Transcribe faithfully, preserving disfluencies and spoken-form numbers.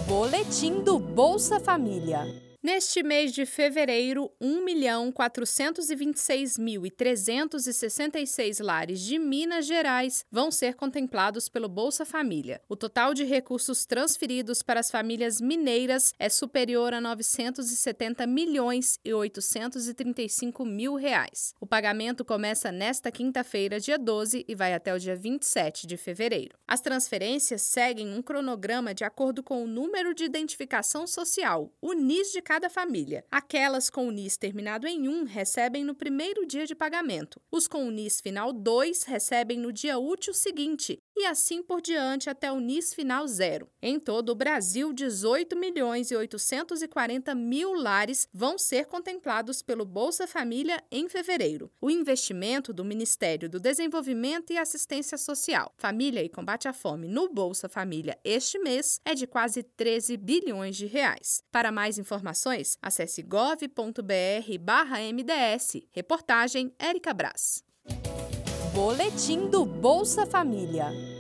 Boletim do Bolsa Família. Neste mês de fevereiro, um milhão quatrocentos e vinte e seis mil trezentos e sessenta e seis lares de Minas Gerais vão ser contemplados pelo Bolsa Família. O total de recursos transferidos para as famílias mineiras é superior a novecentos e setenta milhões e oitocentos e trinta e cinco mil reais. O pagamento começa nesta quinta-feira, dia doze, e vai até o dia vinte e sete de fevereiro. As transferências seguem um cronograma de acordo com o número de identificação social, o N I S de cada cada família. Aquelas com o N I S terminado em um recebem no primeiro dia de pagamento. Os com o N I S final dois recebem no dia útil seguinte e assim por diante até o N I S final zero. Em todo o Brasil, dezoito milhões e oitocentos e quarenta mil lares vão ser contemplados pelo Bolsa Família em fevereiro. O investimento do Ministério do Desenvolvimento e Assistência Social, Família e Combate à Fome no Bolsa Família este mês é de quase treze bilhões de reais. Para mais informações, acesse gov ponto br barra M D S. Reportagem Érica Brás. Boletim do Bolsa Família.